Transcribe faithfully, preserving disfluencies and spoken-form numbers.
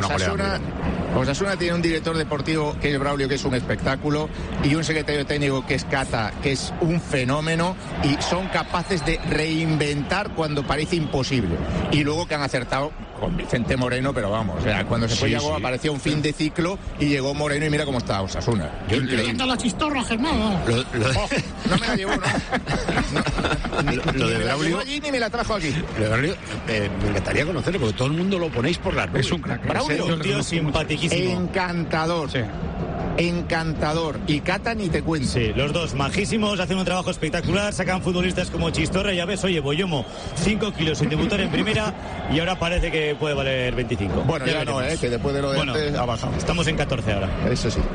Osasuna, Osasuna tiene un director deportivo que es Braulio, que es un espectáculo, y un secretario técnico que es Cata, que es un fenómeno, y son capaces de reinventar cuando parece imposible. Y luego que han acertado con Vicente Moreno, pero vamos, o sea, cuando se fue sí, Yago sí. apareció un fin de ciclo y llegó Moreno y mira cómo está Osasuna. Yo, Increíble. la chistorra, Germán. Lo, lo, Oh, no me la llevó, ¿no? Ni, Lo- lo ni de me la Braulio- llevó allí ni me la trajo aquí. lo de Braulio, eh, me encantaría conocerlo, porque todo el mundo lo ponéis por las nubes. Es un crack. Braulio, Es Un tío simpaticísimo. encantador. Sí. Encantador. Y Cata ni te cuento. Sí, los dos majísimos, hacen un trabajo espectacular, sacan futbolistas como Chistorra, ya ves, oye, Boyomo, cinco kilos sin debutar en primera y ahora parece que puede valer veinticinco. Bueno, ya, no, veremos. ¿eh? Que después de lo de Bueno, antes ha bajado. estamos en catorce ahora. Eso sí.